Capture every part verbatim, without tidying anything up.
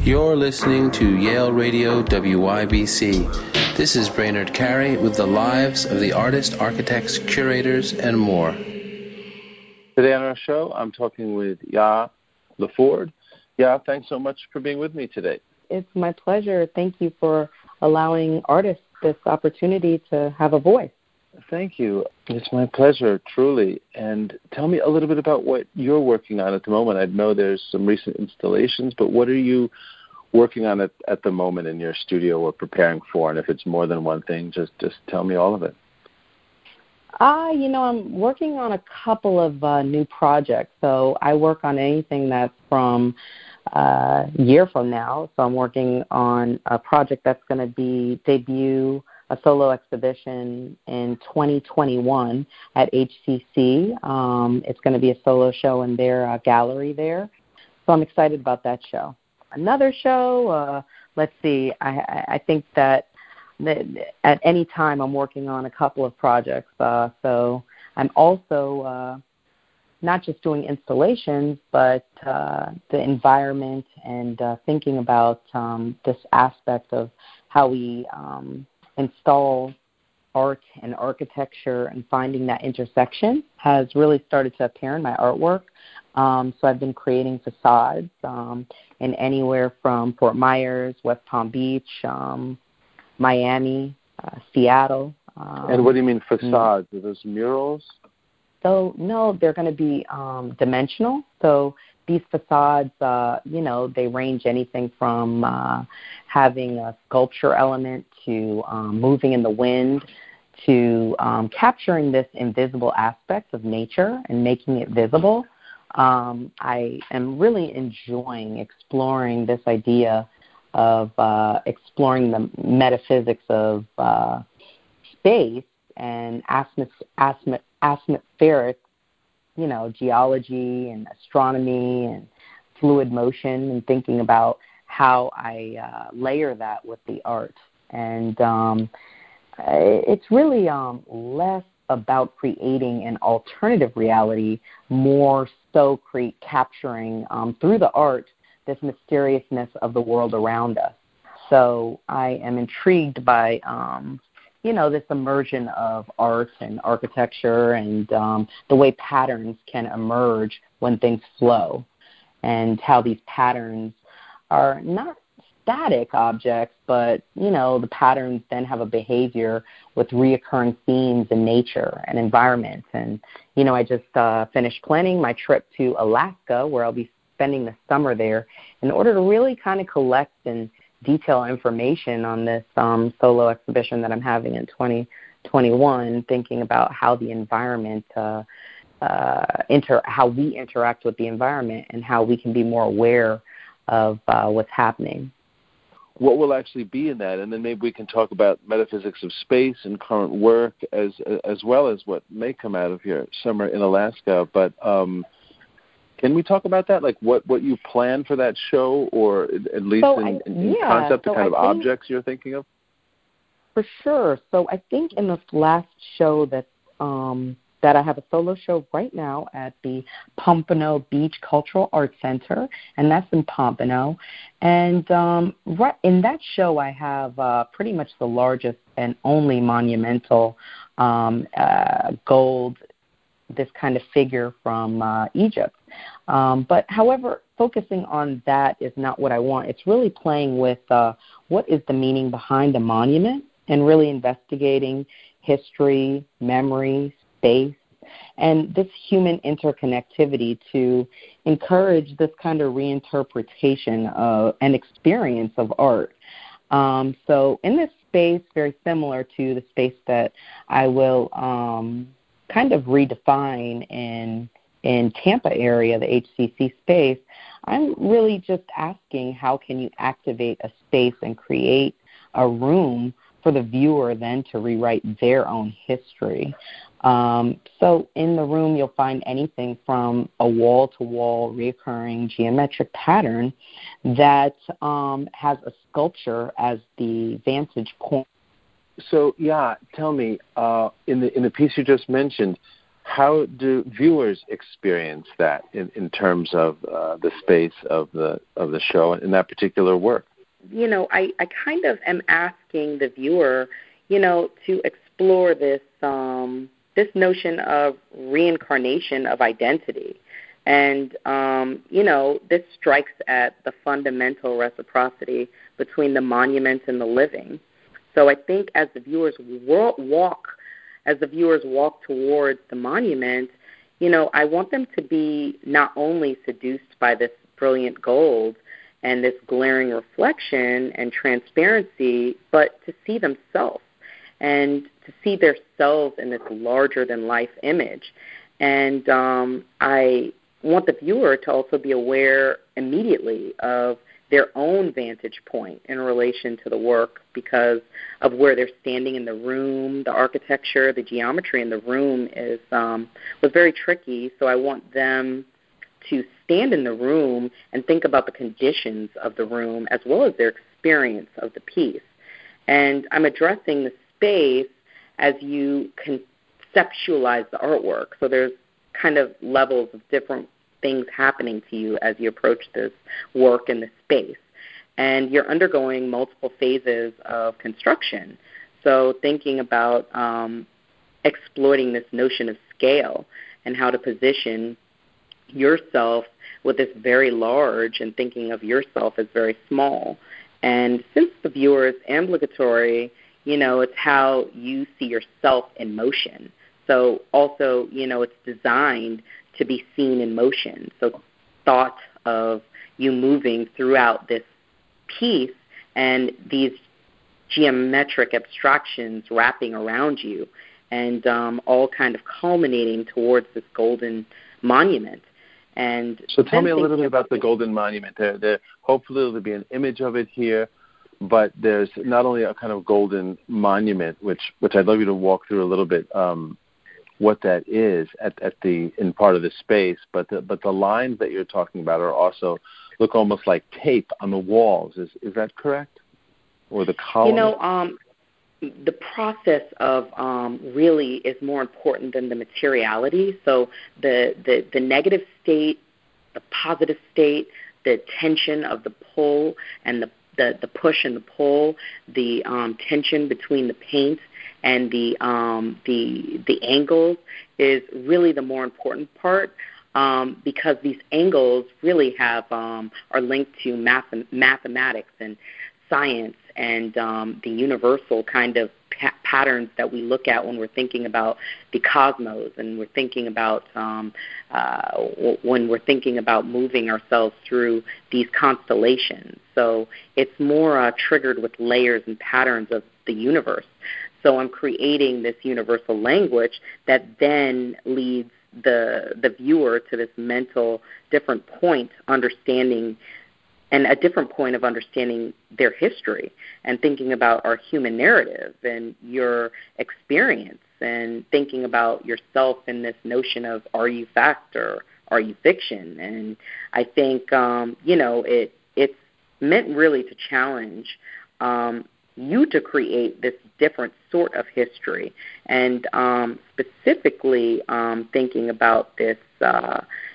You're listening to Yale Radio W Y B C. This is Brainerd Carey with the lives of the artists, architects, curators, and more. Today on our show, I'm talking with Yaa LaFord. Yaa, thanks so much for being with me today. It's my pleasure. Thank you for allowing artists this opportunity to have a voice. Thank you. It's my pleasure, truly. And tell me a little bit about what you're working on at the moment. I know there's some recent installations, but what are you working on at, at the moment in your studio or preparing for? And if it's more than one thing, just, just tell me all of it. Uh, you know, I'm working on a couple of uh, new projects. So I work on anything that's from uh, a year from now. So I'm working on a project that's going to be debut a solo exhibition in twenty twenty-one at H C C. Um, it's going to be a solo show in their uh, gallery there. So I'm excited about that show. Another show, uh, let's see, I, I think that at any time I'm working on a couple of projects. Uh, so I'm also uh, not just doing installations, but uh, the environment and uh, thinking about um, this aspect of how we um, install art and architecture and finding that intersection has really started to appear in my artwork. Um, so I've been creating facades um, in anywhere from Fort Myers, West Palm Beach, um, Miami, uh, Seattle. Um, and what do you mean facades? Are those murals? So, no, they're going to be um, dimensional. So these facades, uh, you know, they range anything from uh, having a sculpture element to um, moving in the wind to um, capturing this invisible aspect of nature and making it visible. Um, I am really enjoying exploring this idea of uh, exploring the metaphysics of uh, space and atmos- atmos- atmospheric, you know, geology and astronomy and fluid motion, and thinking about how I uh, layer that with the art. And um, it's really um, less about creating an alternative reality, more so cre- capturing um, through the art this mysteriousness of the world around us. So I am intrigued by, um, you know, this immersion of art and architecture and um, the way patterns can emerge when things flow, and how these patterns are not static objects, but, you know, the patterns then have a behavior with reoccurring themes in nature and environment. And, you know, I just uh, finished planning my trip to Alaska, where I'll be spending the summer there, in order to really kind of collect and detail information on this um, solo exhibition that I'm having in twenty twenty-one, thinking about how the environment, uh, uh, inter- how we interact with the environment and how we can be more aware of uh, what's happening. What will actually be in that? And then maybe we can talk about metaphysics of space and current work, as as well as what may come out of your summer in Alaska. But um, can we talk about that? Like what, what you plan for that show, or at least so in, I, in, in yeah, concept, the so kind I of think, objects you're thinking of? For sure. So I think in this last show that um, that I have a solo show right now at the Pompano Beach Cultural Arts Center, and that's in Pompano. And um, right in that show, I have uh, pretty much the largest and only monumental um, uh, gold, this kind of figure from uh, Egypt. Um, but however, focusing on that is not what I want. It's really playing with uh, what is the meaning behind the monument, and really investigating history, memory, space, and this human interconnectivity to encourage this kind of reinterpretation of and experience of art. Um, so in this space, very similar to the space that I will um, kind of redefine in in Tampa area, the H C C space, I'm really just asking, how can you activate a space and create a room for the viewer then to rewrite their own history. Um, so in the room, you'll find anything from a wall-to-wall recurring geometric pattern that um, has a sculpture as the vantage point. So, yeah, tell me, uh, in the in the piece you just mentioned, how do viewers experience that in, in terms of uh, the space of the of the show in that particular work? You know, I, I kind of am asking the viewer, you know, to explore this um, this notion of reincarnation of identity. And, um, you know, this strikes at the fundamental reciprocity between the monument and the living. So I think as the viewers walk, as the viewers walk towards the monument, you know, I want them to be not only seduced by this brilliant gold and this glaring reflection and transparency, but to see themselves and to see themselves in this larger-than-life image. And um, I want the viewer to also be aware immediately of their own vantage point in relation to the work because of where they're standing in the room, the architecture, the geometry in the room is um, was very tricky. So I want them to stand in the room and think about the conditions of the room as well as their experience of the piece. And I'm addressing the space as you conceptualize the artwork. So there's kind of levels of different things happening to you as you approach this work in the space. And you're undergoing multiple phases of construction. So thinking about um, exploiting this notion of scale and how to position yourself with this very large and thinking of yourself as very small. And since the viewer is ambulatory, you know, it's how you see yourself in motion. So also, you know, it's designed to be seen in motion. So thought of you moving throughout this piece and these geometric abstractions wrapping around you and um, all kind of culminating towards this golden monument. And so tell me a little bit about the golden monument. There, there, hopefully there'll be an image of it here, but there's not only a kind of golden monument, which which I'd love you to walk through a little bit um, what that is at, at the in part of the space, but the, but the lines that you're talking about are also look almost like tape on the walls. Is is that correct? Or the column? You know, um, the process of um, really is more important than the materiality. So the, the, the negative state, the positive state, the tension of the pull and the, the, the push and the pull, the um, tension between the paint and the um, the the angles is really the more important part um, because these angles really have um, are linked to math- mathematics and science and um, the universal kind of pa- patterns that we look at when we're thinking about the cosmos and we're thinking about um, uh, w- when we're thinking about moving ourselves through these constellations. So it's more uh, triggered with layers and patterns of the universe. So I'm creating this universal language that then leads the the viewer to this mental different point, understanding and a different point of understanding their history and thinking about our human narrative and your experience and thinking about yourself in this notion of are you fact or are you fiction? And I think, um, you know, it it's meant really to challenge um, you to create this different sort of history and um, specifically um, thinking about this uh,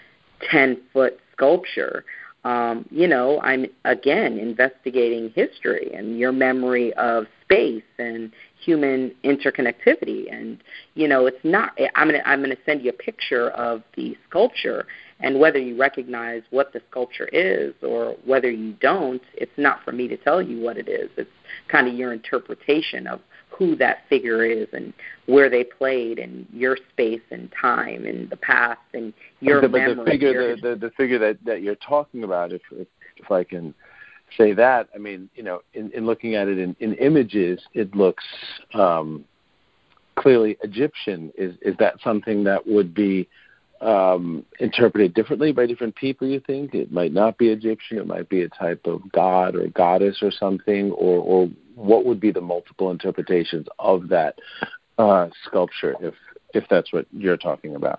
ten-foot sculpture. Um, you know, I'm, again, investigating history and your memory of space and human interconnectivity. And, you know, it's not – I'm going to I'm going to send you a picture of the sculpture, and whether you recognize what the sculpture is or whether you don't, it's not for me to tell you what it is. It's kind of your interpretation of who that figure is and where they played and your space and time and the past and your but memory. But the figure, the, the, the figure that, that you're talking about, if, if if I can say that, I mean, you know, in, in looking at it in, in images, it looks um, clearly Egyptian. Is is that something that would be um, interpreted differently by different people, you think? It might not be Egyptian. It might be a type of god or goddess or something, or, or what would be the multiple interpretations of that uh, sculpture, if if that's what you're talking about?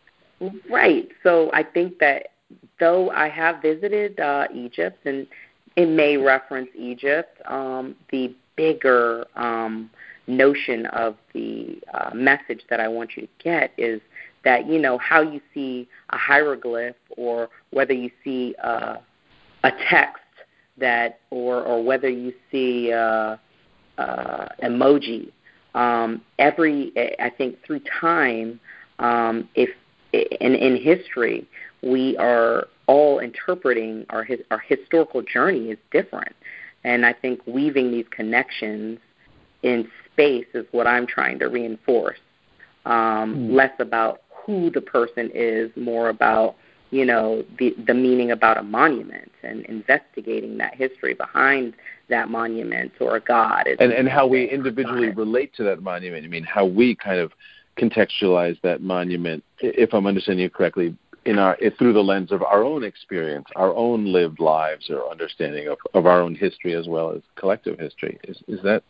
Right. So I think that though I have visited uh, Egypt, and it may reference Egypt, um, the bigger um, notion of the uh, message that I want you to get is that, you know, how you see a hieroglyph or whether you see uh, a text that, or, or whether you see uh, uh, emoji, um, every, I think through time, um, if in, in history, we are all interpreting our his, our historical journey is different. And I think weaving these connections in space is what I'm trying to reinforce. Um, mm. Less about who the person is, more about, you know, the, the meaning about a monument and investigating that history behind that monument or a god. And, and how we individually relate to that monument. I mean, how we kind of contextualize that monument, if I'm understanding you correctly, in our through the lens of our own experience, our own lived lives or understanding of, of our own history as well as collective history. Is, is that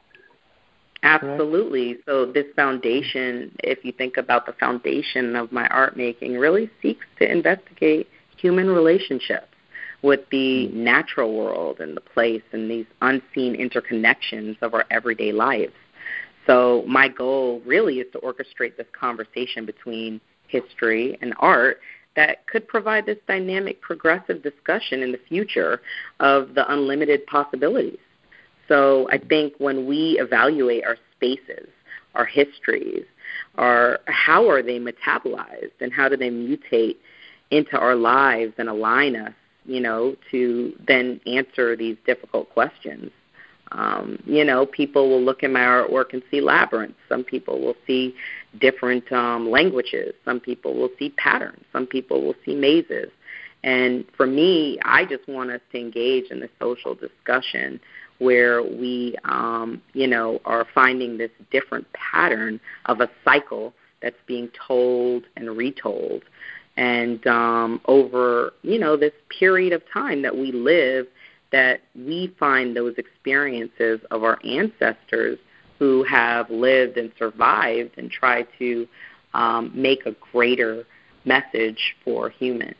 Absolutely. Correct? So this foundation, if you think about the foundation of my art making, really seeks to investigate human relationships with the mm-hmm. natural world and the place and these unseen interconnections of our everyday lives. So my goal really is to orchestrate this conversation between history and art that could provide this dynamic, progressive discussion in the future of the unlimited possibilities. So I think when we evaluate our spaces, our histories, our how are they metabolized and how do they mutate into our lives and align us, you know, to then answer these difficult questions. Um, you know, people will look at my artwork and see labyrinths. Some people will see different um, languages. Some people will see patterns. Some people will see mazes. And for me, I just want us to engage in the social discussion where we, um, you know, are finding this different pattern of a cycle that's being told and retold. And um, over, you know, this period of time that we live, that we find those experiences of our ancestors who have lived and survived and try to um, make a greater message for human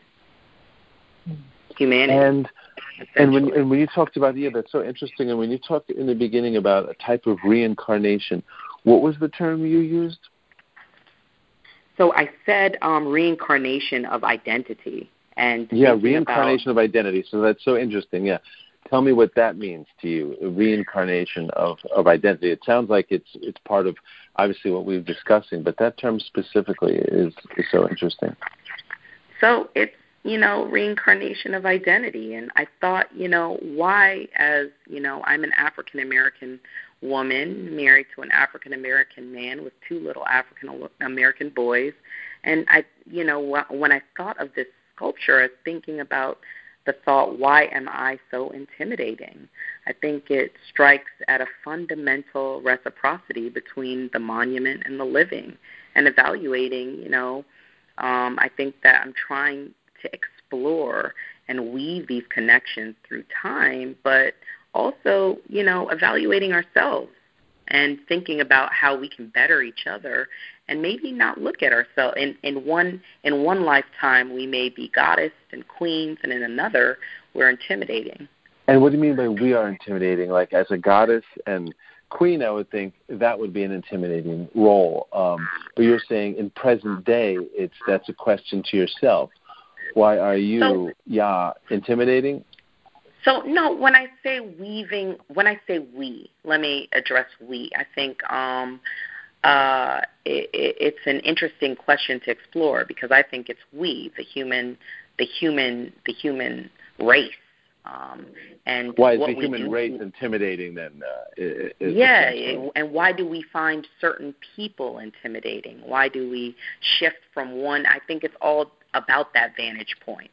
humanity. And and when and when you talked about, yeah, that's so interesting. And when you talked in the beginning about a type of reincarnation, what was the term you used? So I said um, reincarnation of identity. And yeah, reincarnation about, of identity. So that's so interesting. Yeah. Tell me what that means to you, reincarnation of, of identity. It sounds like it's it's part of, obviously, what we've discussing, but that term specifically is, is so interesting. So it's, you know, reincarnation of identity. And I thought, you know, why, as, you know, I'm an African-American woman married to an African-American man with two little African-American boys. And, I, you know, when I thought of this sculpture, I was thinking about the thought, why am I so intimidating? I think it strikes at a fundamental reciprocity between the monument and the living, and evaluating, you know, um, I think that I'm trying to explore and weave these connections through time, but also, you know, evaluating ourselves and thinking about how we can better each other, and maybe not look at ourselves in, in one in one lifetime we may be goddess and queens, and in another we're intimidating. And what do you mean by we are intimidating? Like as a goddess and queen, I would think that would be an intimidating role. Um, but you're saying in present day, it's that's a question to yourself. Why are you, so, yeah, intimidating? So, no, when I say weaving, when I say we, let me address we. I think um, uh, it, it's an interesting question to explore, because I think it's we, the human, the human, the human race. Um, and why is what the we human do, race intimidating then? Uh, is yeah, and why do we find certain people intimidating? Why do we shift from one? I think it's all about that vantage point.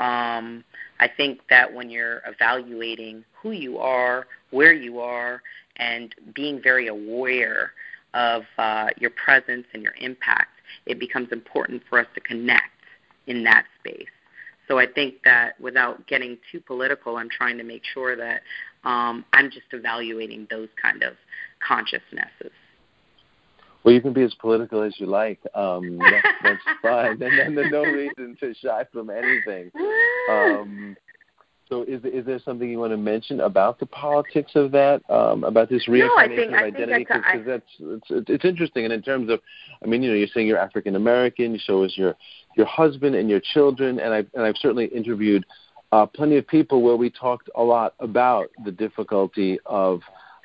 Um, I think that when you're evaluating who you are, where you are, and being very aware of uh, your presence and your impact, it becomes important for us to connect in that space. So I think that without getting too political, I'm trying to make sure that um, I'm just evaluating those kind of consciousnesses. Well, you can be as political as you like. Um, that's, that's fine. And then there's no reason to shy from anything. Um, So is is there something you want to mention about the politics of that, um, about this reincarnation no, I think, of identity? Because that's it's, it's interesting. And in terms of, I mean, you know, you're saying you're African American, so is your your husband and your children, and I've and I've certainly interviewed uh, plenty of people where we talked a lot about the difficulty of,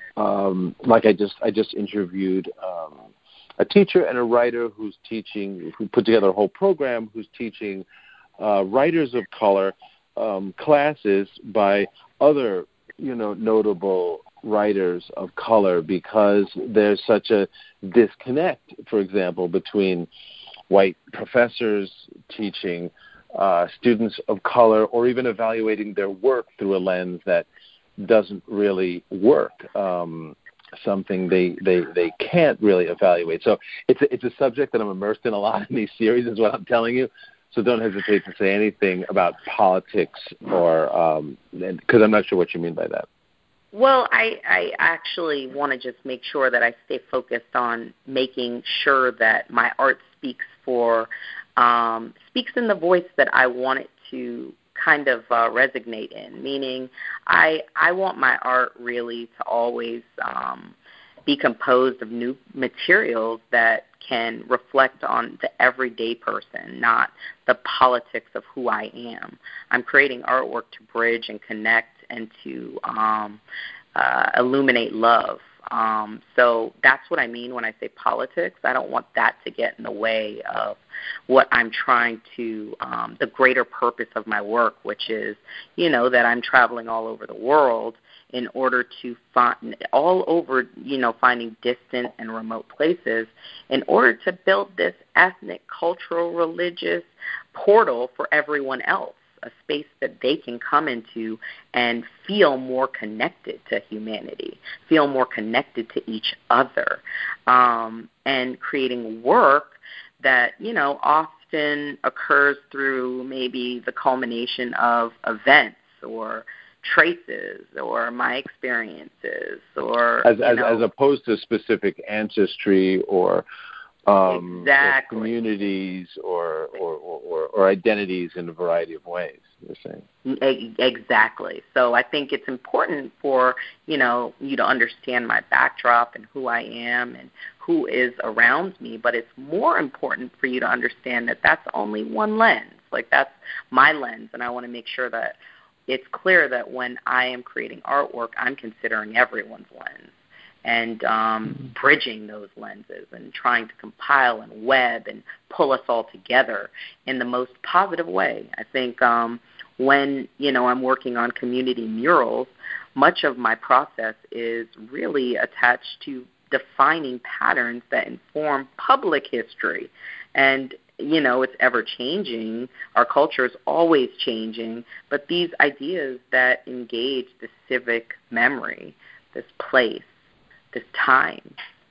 um, like I just I just interviewed um, a teacher and a writer who's teaching, who put together a whole program, who's teaching uh, writers of color Um, classes by other, you know, notable writers of color, because there's such a disconnect, for example, between white professors teaching uh, students of color, or even evaluating their work through a lens that doesn't really work. Um, something they, they, they can't really evaluate. So it's a, it's a subject that I'm immersed in a lot in these series, is what I'm telling you. So don't hesitate to say anything about politics, or um, because I'm not sure what you mean by that. Well, I, I actually want to just make sure that I stay focused on making sure that my art speaks for um, speaks in the voice that I want it to kind of uh, resonate in. Meaning, I I want my art really to always um, be composed of new materials that can reflect on the everyday person, not the politics of who I am. I'm creating artwork to bridge and connect and to um, uh, illuminate love. Um, so that's what I mean when I say politics. I don't want that to get in the way of what I'm trying to, um, the greater purpose of my work, which is, you know, that I'm traveling all over the world in order to find, all over, you know, finding distant and remote places in order to build this ethnic, cultural, religious portal for everyone else, a space that they can come into and feel more connected to humanity, feel more connected to each other, um, and creating work that, you know, often occurs through maybe the culmination of events or traces or my experiences, or as you as, know, as opposed to specific ancestry or um, exactly. or communities or or, or or identities in a variety of ways. You're saying Exactly. So I think it's important for, you know, you to understand my backdrop and who I am and who is around me, but it's more important for you to understand that that's only one lens. Like, that's my lens, and I want to make sure that it's clear that when I am creating artwork, I'm considering everyone's lens and um, bridging those lenses and trying to compile and web and pull us all together in the most positive way. I think um, when, you know, I'm working on community murals, much of my process is really attached to defining patterns that inform public history. And you know, it's ever-changing. Our culture is always changing. But these ideas that engage the civic memory, this place, this time.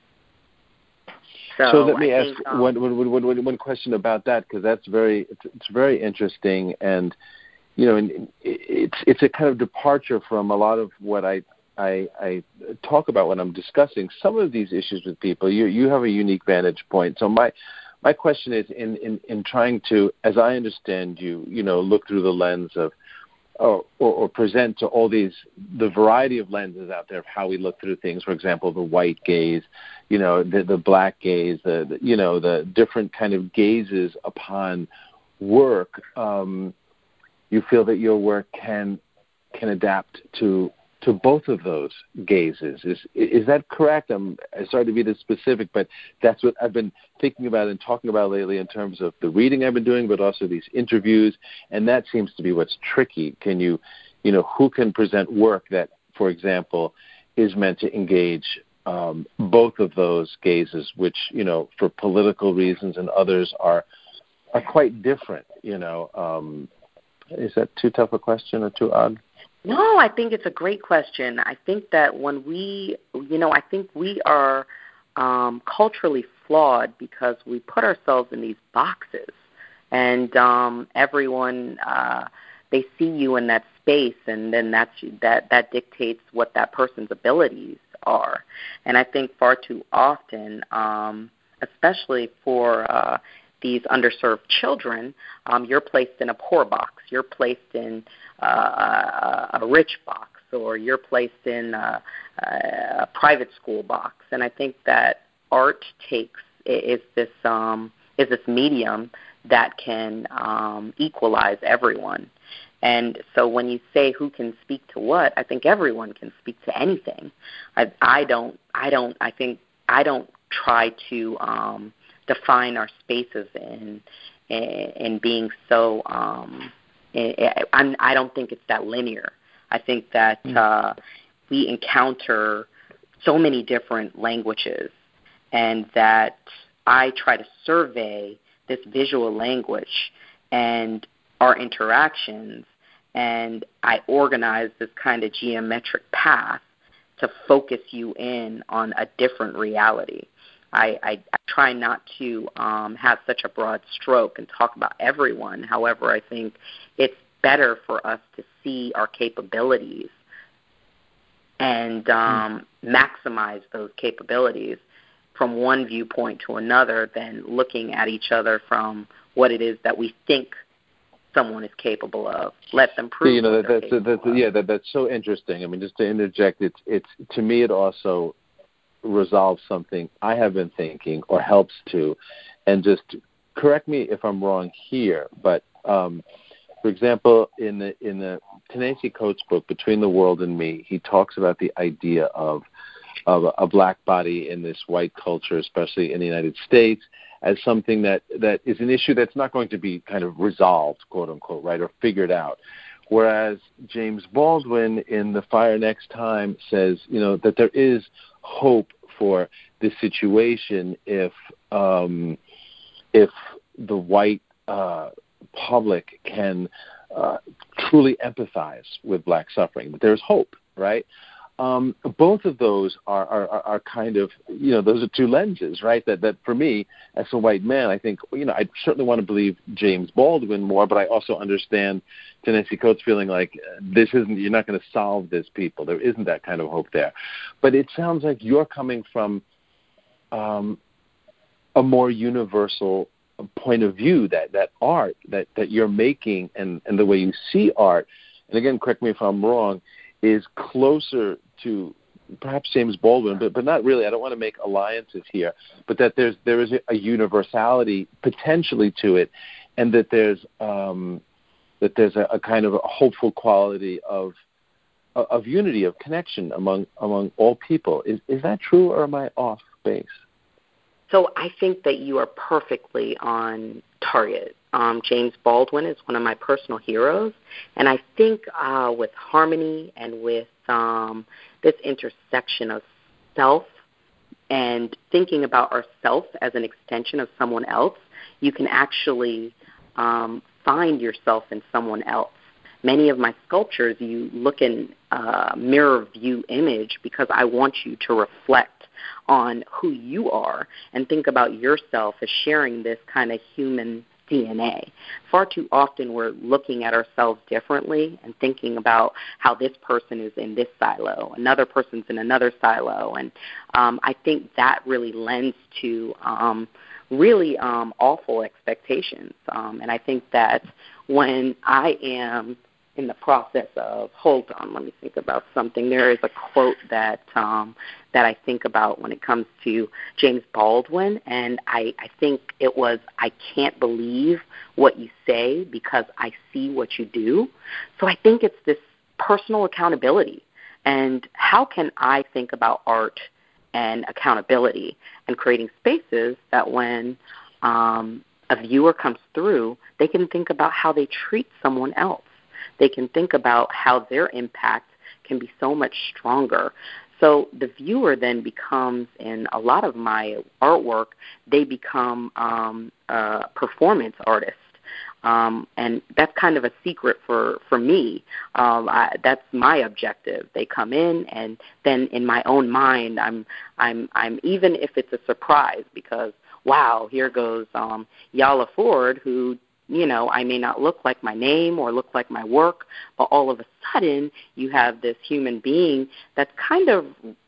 So, so let me I ask think, um, one, one, one, one, one question about that, because that's very, it's, it's very interesting. And, you know, it's it's a kind of departure from a lot of what I, I, I talk about when I'm discussing some of these issues with people. You, you have a unique vantage point. So my... My question is, in, in, in trying to, as I understand you, you know, look through the lens of, or, or, or present to all these, the variety of lenses out there of how we look through things. For example, the white gaze, you know, the, the black gaze, the, the, you know, the different kind of gazes upon work. Um, you feel that your work can can adapt to to both of those gazes. Is is that correct? I'm sorry to be this specific, but that's what I've been thinking about and talking about lately in terms of the reading I've been doing, but also these interviews, and that seems to be what's tricky. Can you, you know, who can present work that, for example, is meant to engage um, both of those gazes, which, you know, for political reasons and others are are quite different, you know. Um, is that too tough a question or too odd? No, I think it's a great question. I think that when we, you know, I think we are um, culturally flawed because we put ourselves in these boxes, and um, everyone, uh, they see you in that space, and then that's that that dictates what that person's abilities are. And I think far too often, um, especially for uh, these underserved children, um, you're placed in a poor box, you're placed in uh, a, a rich box, or you're placed in a, a private school box. And I think that art takes is this um, is this medium that can um, equalize everyone. And so when you say who can speak to what, I think everyone can speak to anything. I, I don't. I don't. I think I don't try to um, define our spaces in in, in being so. Um, I'm, I don't think it's that linear. I think that uh, we encounter so many different languages, and that I try to survey this visual language and our interactions, and I organize this kind of geometric path to focus you in on a different reality. I, I, I try not to um, have such a broad stroke and talk about everyone. However, I think it's better for us to see our capabilities and um, maximize those capabilities from one viewpoint to another than looking at each other from what it is that we think someone is capable of. Let them prove. You know, that, that's, that's, of. yeah, that, that's so interesting. I mean, just to interject, it's it's to me it also resolves something I have been thinking, or helps to, and just correct me if I'm wrong here, but um, for example, in the in the Ta-Nehisi Coates book, Between the World and Me, he talks about the idea of of a, a black body in this white culture, especially in the United States, as something that, that is an issue that's not going to be kind of resolved, quote unquote, right, or figured out. Whereas James Baldwin in The Fire Next Time says, you know, that there is hope for this situation if um, if the white uh, public can uh, truly empathize with black suffering. That there's hope, right? Um, both of those are, are, are kind of, you know, those are two lenses, right? That that for me, as a white man, I think, you know, I certainly want to believe James Baldwin more, but I also understand Ta-Nehisi Coates feeling like uh, this isn't, you're not going to solve this, people. There isn't that kind of hope there. But it sounds like you're coming from um, a more universal point of view, that, that art that, that you're making and, and the way you see art, and again, correct me if I'm wrong, is closer to perhaps James Baldwin, but, but not really. I don't want to make alliances here, but that there's there is a universality potentially to it, and that there's um, that there's a, a kind of a hopeful quality of of unity, of connection among among all people. Is is that true, or am I off base? So I think that you are perfectly on target. Um, James Baldwin is one of my personal heroes, and I think uh, with harmony and with um, this intersection of self and thinking about ourself as an extension of someone else, you can actually um, find yourself in someone else. Many of my sculptures, you look in uh, mirror view image because I want you to reflect on who you are and think about yourself as sharing this kind of human D N A. Far too often we're looking at ourselves differently and thinking about how this person is in this silo, another person's in another silo, and um, I think that really lends to um, really um, awful expectations. Um, and I think that when I am in the process of, hold on, let me think about something. There is a quote that um, that I think about when it comes to James Baldwin, and I, I think it was, I can't believe what you say because I see what you do. So I think it's this personal accountability. And how can I think about art and accountability and creating spaces that when um, a viewer comes through, they can think about how they treat someone else. They can think about how their impact can be so much stronger. So the viewer then becomes, in a lot of my artwork, they become um, a performance artist. Um, and that's kind of a secret for, for me. Um, I, that's my objective. They come in, and then in my own mind, I'm, I'm, I'm even if it's a surprise, because, wow, here goes um, Yala Ford, who, you know, I may not look like my name or look like my work, but all of a sudden you have this human being that's kind of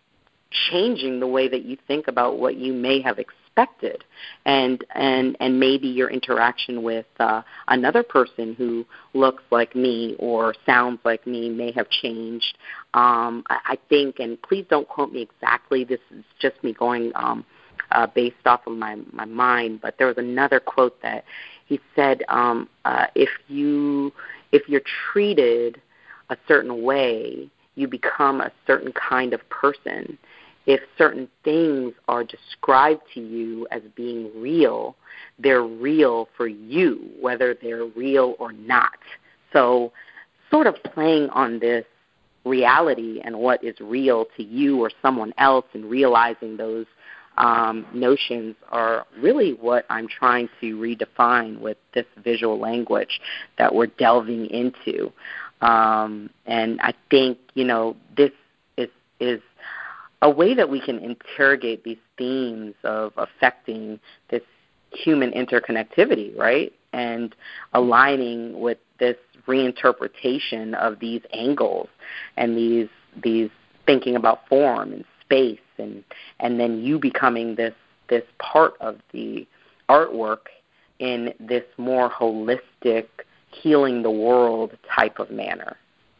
changing the way that you think about what you may have expected, and and and maybe your interaction with uh, another person who looks like me or sounds like me may have changed. Um, I, I think, and please don't quote me exactly, this is just me going um, uh, based off of my, my mind, but there was another quote that he said, um, uh, if you if you're treated a certain way, you become a certain kind of person. If certain things are described to you as being real, they're real for you, whether they're real or not. So sort of playing on this reality and what is real to you or someone else and realizing those um, notions are really what I'm trying to redefine with this visual language that we're delving into. Um, and I think, you know, this is, is a way that we can interrogate these themes of affecting this human interconnectivity, right? And aligning with this reinterpretation of these angles and these these thinking about form and space, and and then you becoming this this part of the artwork in this more holistic, healing the world type of manner.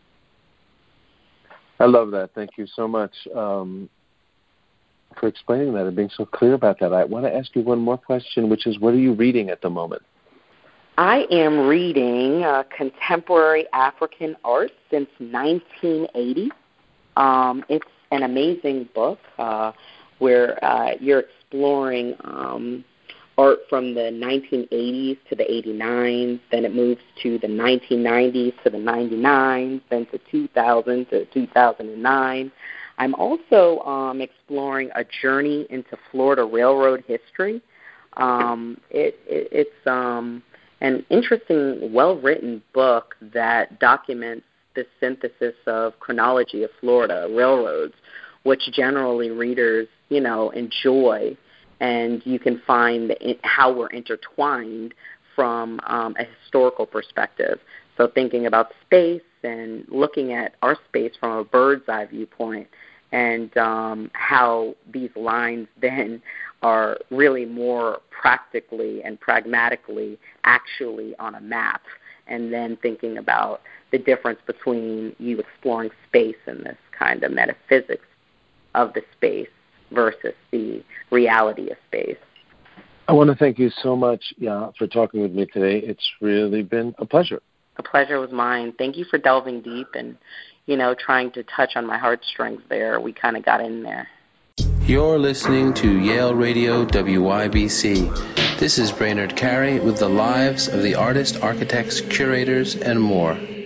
I love that. Thank you so much um, for explaining that and being so clear about that. I want to ask you one more question, which is, what are you reading at the moment? I am reading uh, Contemporary African Art since nineteen eighty. Um, it's an amazing book uh, where uh, you're exploring um, art from the nineteen eighties to the eighty-nines, then it moves to the nineteen nineties to the ninety-nines, then to two thousand to two thousand nine. I'm also um, exploring a journey into Florida Railroad history. Um, it, it, it's um, an interesting, well-written book that documents the synthesis of chronology of Florida railroads, which generally readers, you know, enjoy, and you can find how we're intertwined from um, a historical perspective. So thinking about space and looking at our space from a bird's eye viewpoint, and um, how these lines then are really more practically and pragmatically actually on a map, and then thinking about the difference between you exploring space and this kind of metaphysics of the space versus the reality of space. I want to thank you so much, yeah, for talking with me today. It's really been a pleasure. The pleasure was mine. Thank you for delving deep and, you know, trying to touch on my heartstrings there. We kind of got in there. You're listening to Yale Radio W Y B C. This is Brainerd Carey with the lives of the artists, architects, curators, and more.